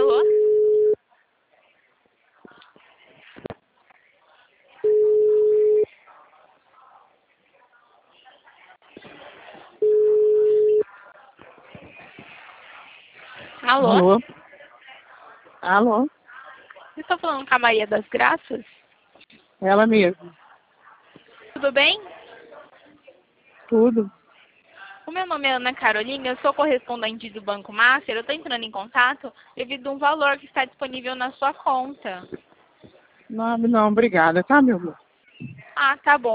Alô? Alô? Alô? Alô? Estou falando com a Maria das Graças? Ela mesmo. Tudo bem? Tudo. O meu nome é Ana Carolina, eu sou correspondente do Banco Master. Eu estou entrando em contato devido a um valor que está disponível na sua conta. Não, obrigada, tá, meu amor? Ah, tá bom.